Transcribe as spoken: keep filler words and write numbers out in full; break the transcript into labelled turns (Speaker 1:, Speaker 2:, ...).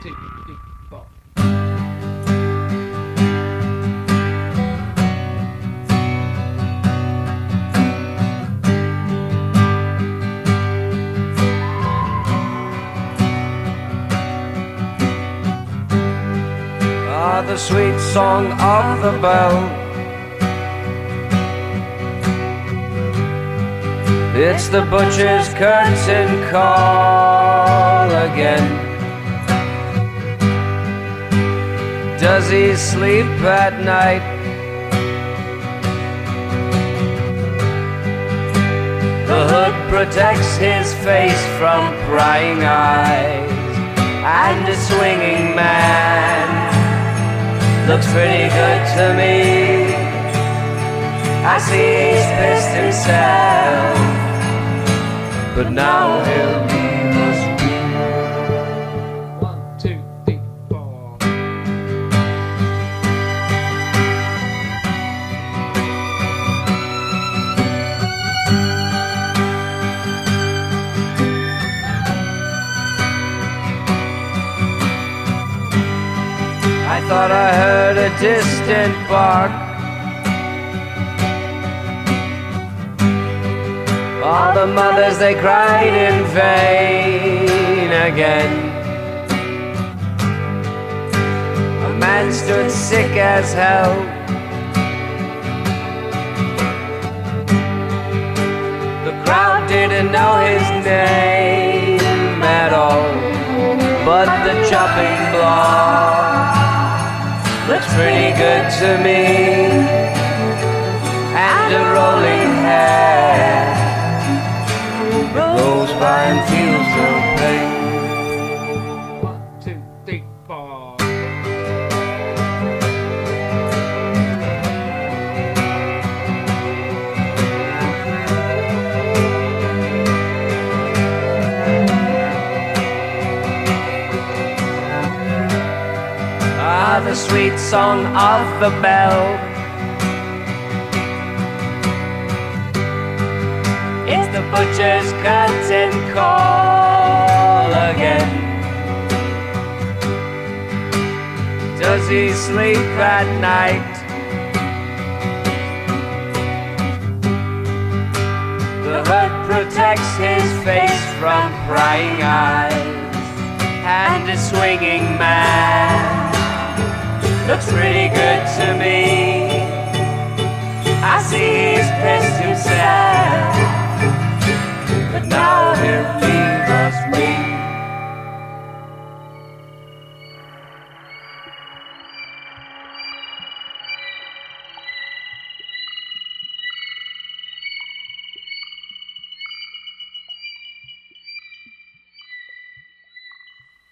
Speaker 1: two, three, four.
Speaker 2: Ah, the sweet song of the bell. It's the butcher's curtain call again. Does he sleep at night? The hood protects his face from prying eyes, and a swinging man looks pretty good to me. I see he's pissed himself, but now he'll leave us be.
Speaker 1: One, two, three, four.
Speaker 2: I thought I heard a distant bark. All the mothers, they cried in vain again. A man stood sick as hell. The crowd didn't know his name at all, but the chopping block looks pretty good to me. And a rolling hair goes by and feels no pain.
Speaker 1: One, two, three, four. Ah, the sweet song of the bell. It's the butcher's curtain call again. Does he sleep at night? The hood protects his face from prying eyes, and a swinging man looks pretty good to me. I see he's pissed himself, but now he'll be